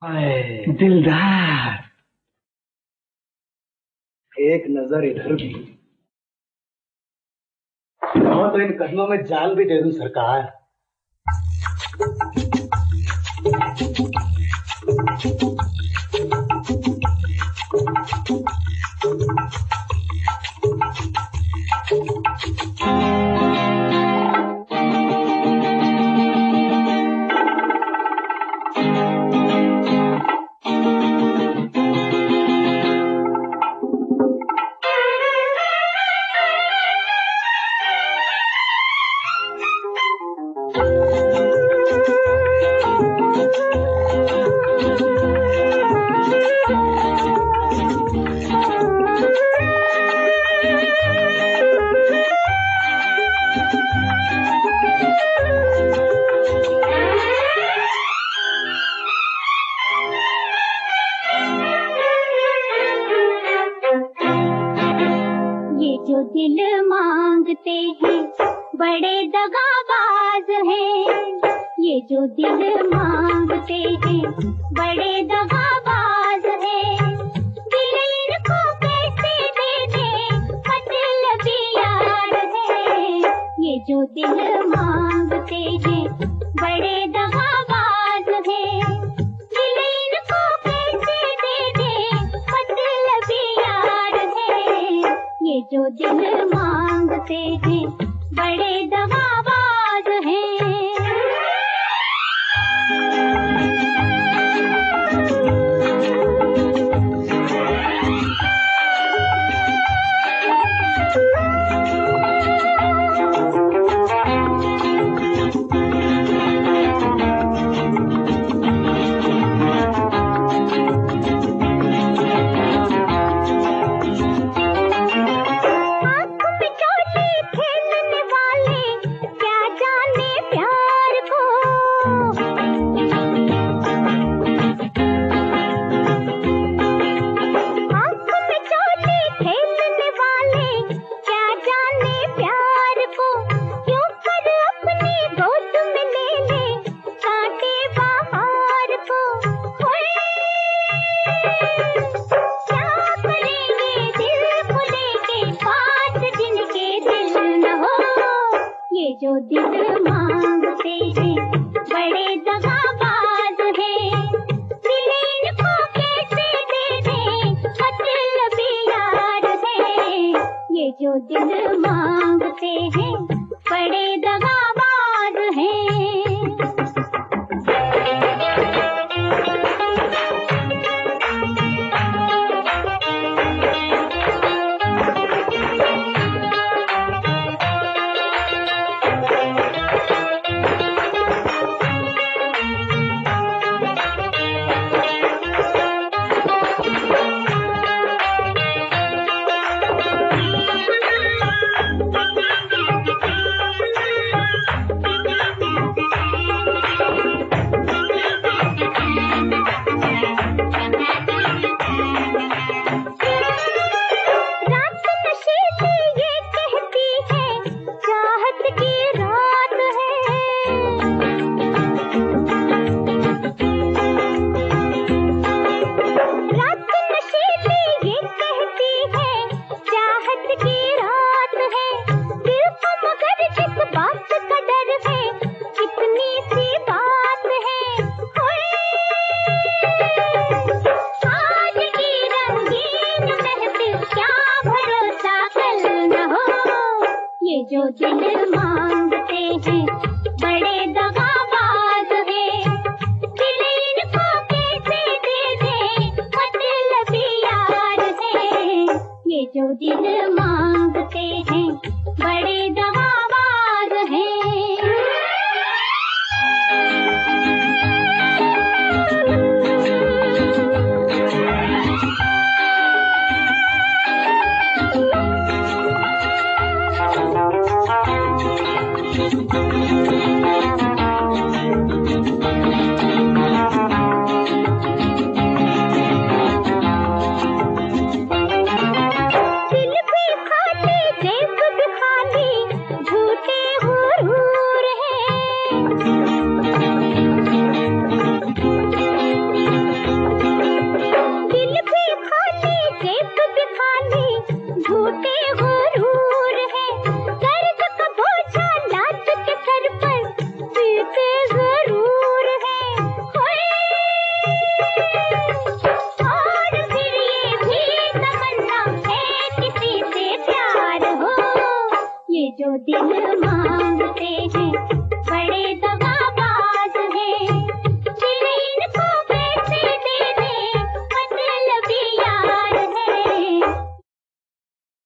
हाय दिलदार, एक नजर इधर भी हो तो इन कदमों में जान भी दे दूं सरकार। जो दिल मांगते हैं बड़े दगाबाज हैं, ये जो दिल मांगते हैं बड़े दगाबाज हैं। दिल इनको कैसे दे दे मतलबी यार है, ये जो दिल मांगते हैं बड़े दगाबाज हैं। दिल इनको कैसे दे दे मतलबी यार है, ये जो दिल मांगते हैं बड़े दगाबाज हैं। जो दिल मांगते हैं बड़े दगाबाज हैं। दिल इनको कैसे दे दे मतलबी यार है, ये जो दिल मांगते हैं बड़े दगाबाज हैं। जो दिल मांगते हैं बड़े दगाबाज हैं। दिल इनको कैसे दे दे मतलबी यार है, ये जो दिल